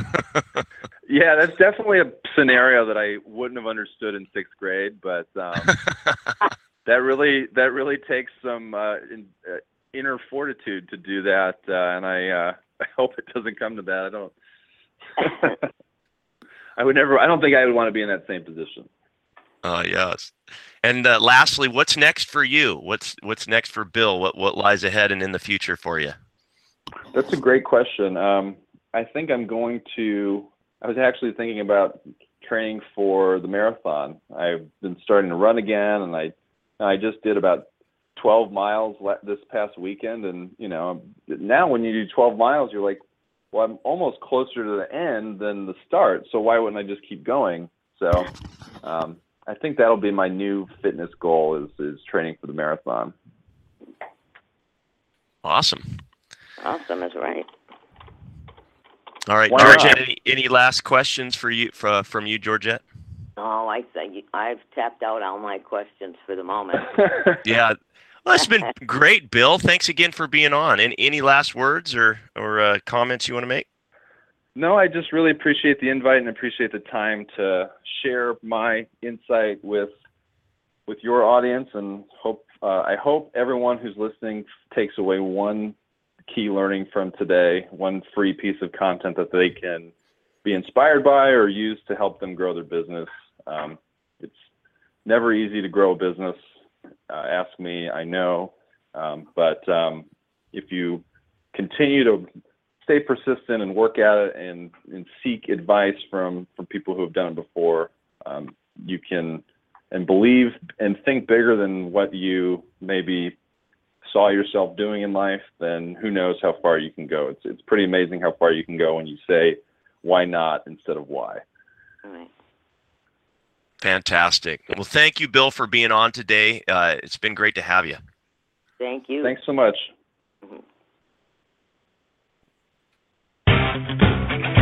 Yeah, that's definitely a scenario that I wouldn't have understood in sixth grade, but um, that really that really takes some uh, in, uh, inner fortitude to do that, uh, and I uh, I hope it doesn't come to that. I don't. I would never. I don't think I would want to be in that same position. Oh, yes. And uh, lastly, what's next for you? What's what's next for Bill? What what lies ahead and in the future for you? That's a great question. Um, I think I'm going to. I was actually thinking about training for the marathon. I've been starting to run again, and I I just did about twelve miles this past weekend. And you know, now when you do twelve miles, you're like, well, I'm almost closer to the end than the start. So why wouldn't I just keep going? So um, I think that'll be my new fitness goal, is is training for the marathon. Awesome. Awesome is right. All right, Why Georgette, not? any, any last questions for you for, from you, Georgette? Oh, I think I've tapped out all my questions for the moment. Yeah. Well, it's been great, Bill. Thanks again for being on. And any last words or, or uh, comments you want to make? No, I just really appreciate the invite and appreciate the time to share my insight with with your audience, and hope uh, I hope everyone who's listening takes away one key learning from today, one free piece of content that they can be inspired by or use to help them grow their business. Um, it's never easy to grow a business. Uh, ask me, I know, um, but um, if you continue to stay persistent and work at it and, and seek advice from, from people who have done it before, um, you can, and believe and think bigger than what you maybe saw yourself doing in life, then who knows how far you can go. It's, it's pretty amazing how far you can go when you say, why not instead of why. All right. Fantastic. Well, thank you, Bill, for being on today. Uh, it's been great to have you. Thank you. Thanks so much. Mhm.